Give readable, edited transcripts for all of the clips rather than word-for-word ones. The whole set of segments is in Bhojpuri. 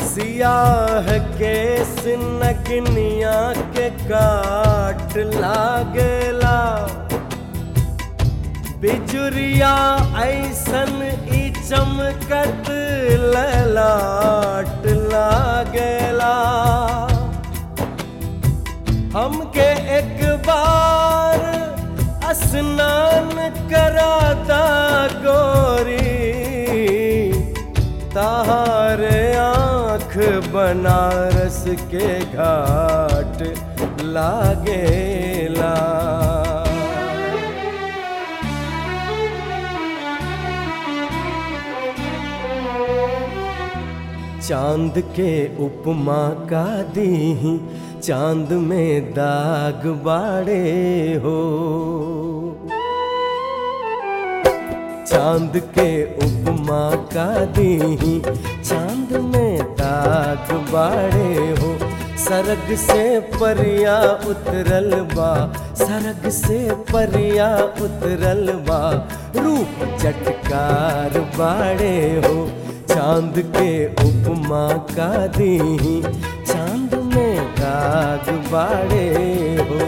सियाह केस नगनिया के काट लागेला, बिजुरिया ऐसन ई चमकत ललाट लागेला। हमके एक बार स्नान कराता गोरी, ताहारे आँख बनारस के घाट लागेला। चांद के उपमा का दी, चांद में दाग बाड़े हो। चांद के उपमा का दी, चांद में दाग बाड़े हो। सरग से परिया उतरल बा, सरग से परिया उतरल बा, रूप चटकार बाड़े हो। चांद के उपमा का दी, चांद में दाग बाड़े हो।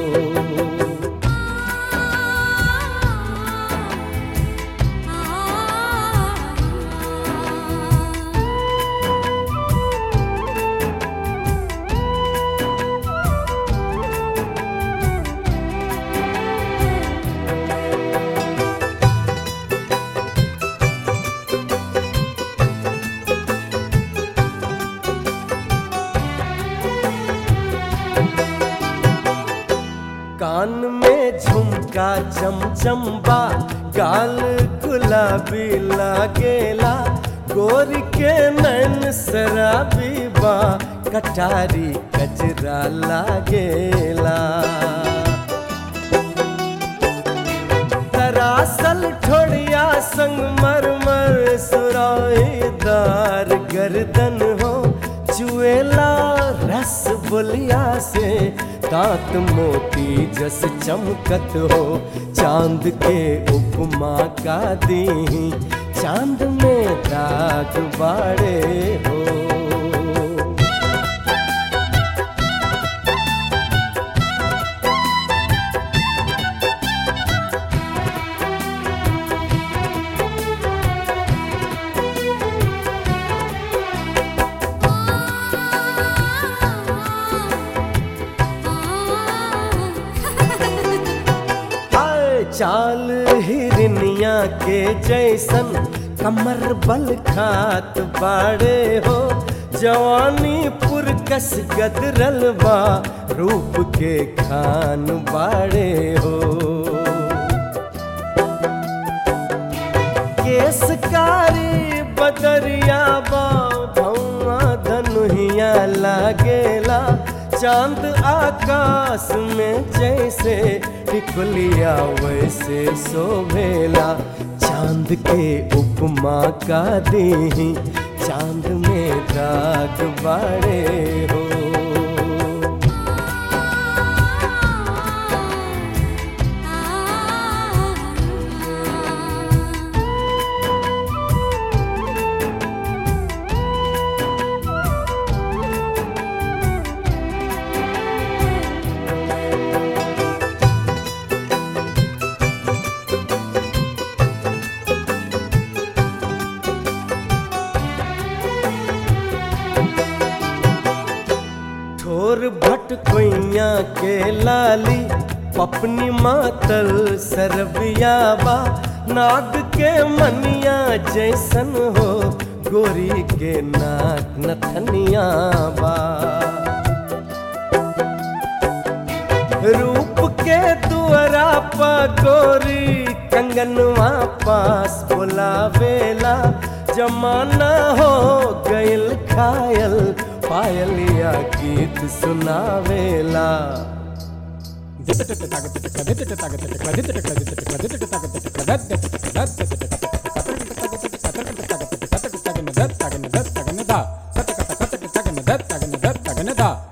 कान में झुमका चमचम्बा, गाल गुलाबी लागेला, गोरी के नैन शराबी बा, कटारी कजरा लागेला। दरासल ठोड़िया संगमरमर सुराहीदार गर्दन हो, चुएला रस बोलिया से, दांत मोती जस चमकत हो। चांद के उपमा का दी, चांद में दाग बाड़े हो। चाल हिरनिया के जैसन कमर बल खात बाड़े हो। जवानी पुरकस गदरल बा, रूप के खान बाड़े हो। केसकारी बदरिया बा, भौवा धनुहिया लागेला, चांद आकाश में जैसे टिकुलिया वैसे शोभेला। चांद के उपमा का दी, चांद में दाग बाड़े हो। भट कोइया के लाली, पपनी मातल सरबिया बा, नाग के मनिया जैसन हो, गोरी के नाक नथनिया बा। रूप के दुअरा पा गोरी, कंगनवा पास बुलावेला, जमाना हो गइल खायल, पायलिया गीत सुनावेला। Da